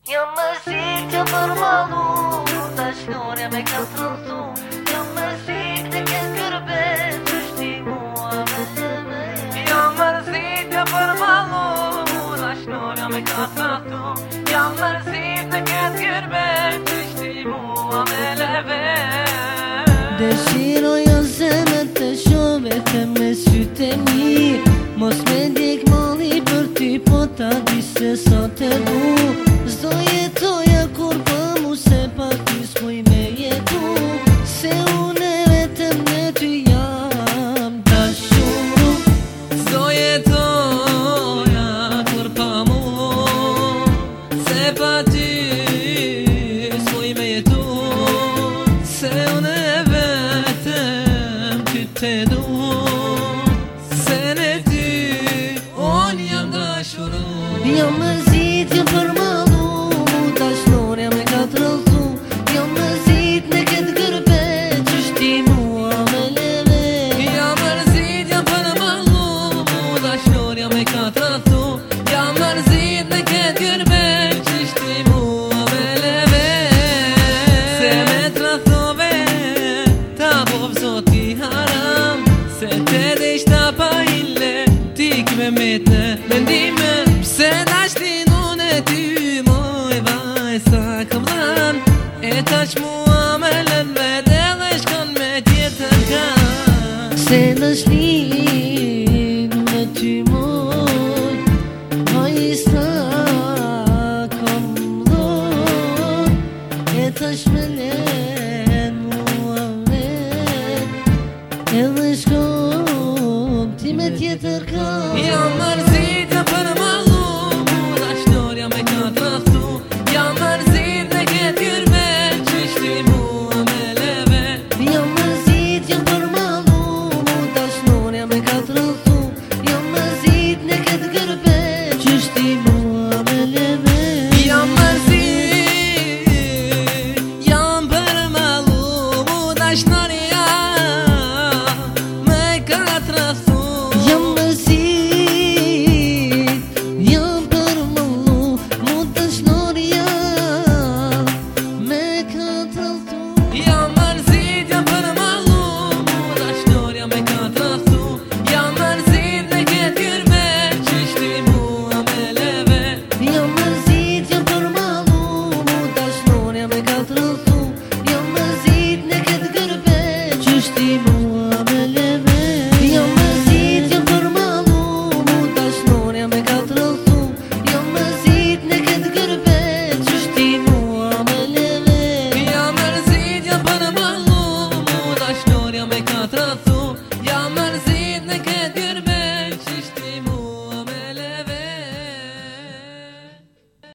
Jam mërzit që për malu, ta shlorja me ka trëltu. Jam mërzit të këtë kërbe, që shti mua me lëve. Jam mërzit që për malu, ta shlorja me ka trëltu. Jam mërzit të këtë kërbe, që shti mua me lëve. Dëshiroja zemër të shove me sytë e mi. Mos me ndjek mali për ty, po ta di se sa të du. Zdo jetoja kur pa mu, se pa ty s'poj me jetu. Se une vetëm me ty jam dashur. Zdo jetoja kur pa mu, se pa ty s'poj me jetu. Se une vetëm ty te du. Se ne ty unë jam dashuru. Jam mërzit jam për malu, ta shlorja me ka trëltu. Jam mërzit në këtë gërbe, që shti mua me leve. Jam mërzit jam për malu, ta shlorja me ka trëltu. Jam mërzit në këtë gërbe, që shti mua me leve. Se me trëthove, ta bov zoti haram. Se te deshta pa ille, ti kime mete mendime. Pse dashtin unë e ty, moj vaj sa këm dhan. E tash mua me lën vete dhe shkon me tjetër kan. Se në shlin me ty moj, vaj sa këm dhan. E tash me len mua vet, edhe shkon ti me tjetër kan. Jam mërzit jam për malu, ta shlorja me ka trëhtu. Jam mërzit në këtë kërbe, që shti mua me leve. Jam mërzit jam për malu, ta shlorja me ka trëltu. Jam mërzit në këtë gërbe, që shti mua me leve. Jam mërzit, jam për malu, ta shlorja me ka trëhtu. Jam mërzit jam për malu, ta shlorja me ka trëltu. Jam mërzit jam për malu, ta shlorja me ka trëhtu. Jam mërzit në këtë kërbe, që shti mua me leve. Jam mërzit jam për malu, ta shlorja me ka trëltu. Jam mërzit në këtë gërbe, që shti mua me leve. Jam mërzit jam për malu, ta shlorja me ka trëltu. Jam mërzit në këtë gërbe, që shti mua me leve. Jam mërzit jam për malu, ta shlorja me ka trëhtu.